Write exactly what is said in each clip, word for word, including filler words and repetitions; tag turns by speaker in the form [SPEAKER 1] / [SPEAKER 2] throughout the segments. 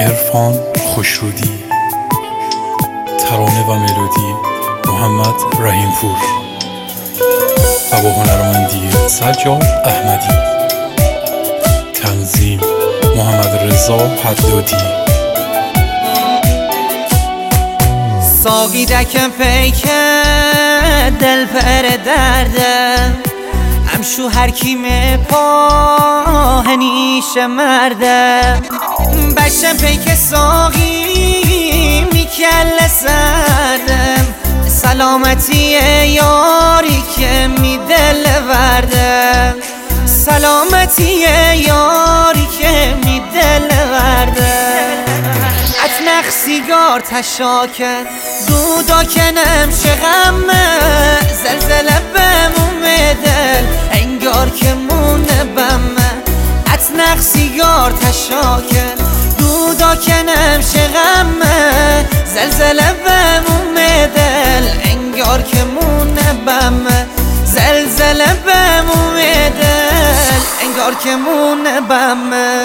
[SPEAKER 1] عرفان خوشرودی، ترانه و ملودی محمد رحیم‌پور و با هنرمندی سجاد احمدی، تنظیم محمد رضا حدادی.
[SPEAKER 2] ساقی دکم پیکه دل پر درده همشو هر کیمه پاهنیش مرده بشم پیک ساقی میکل سردم سلامتی یاری که میدل ورده سلامتی یاری که میدل ورده اتنخ سیگار تشاکن دودا کنم شغمه زلزله بموم دل انگار که مونه بمه اتنخ سیگار تشاکن دودا کنم شغمه زلزله بموم دل انگار که مونه بمه زلزله بموم دل انگار که مونه بمه.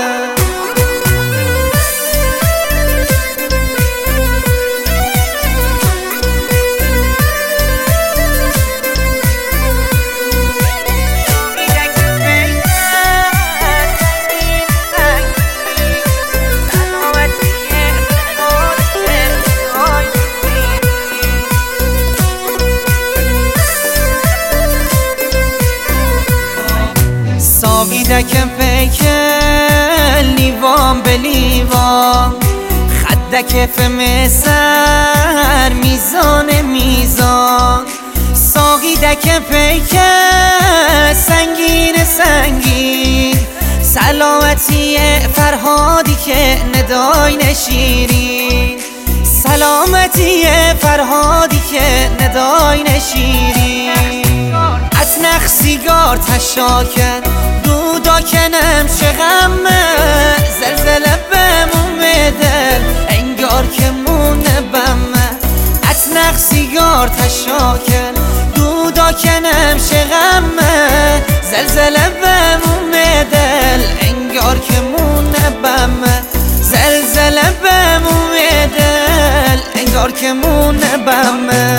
[SPEAKER 2] دکم پیکل لیوان به لیوان خدک فمسر میزان میزان ساقی دکم پیکل سنگین سنگین سلامتی فرهادی که ندای نشیرین سلامتی فرهادی که ندای نشیرین اتنخ سیگار تشاکن دودا کنم شغمه زلزله بموم دل انگار که مونه بمه اتنخ سیگار تشاکن دودا کنم شغمه زلزله بموم دل انگار که مونه بمه زلزله بموم دل انگار که مونه بمه.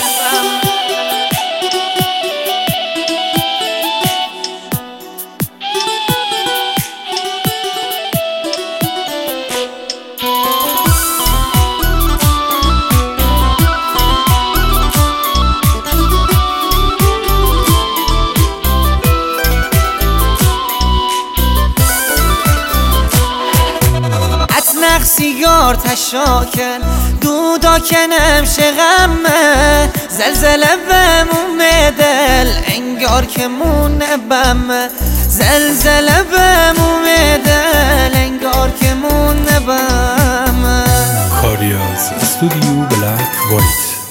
[SPEAKER 2] اتنخ سیگار تشاکن دودا کنم شغمه زلزله بموم دل انگار که مونه بمه زلزله بموم دل انگار که مونه بمه.
[SPEAKER 1] کاری از استودیو بلک وایت.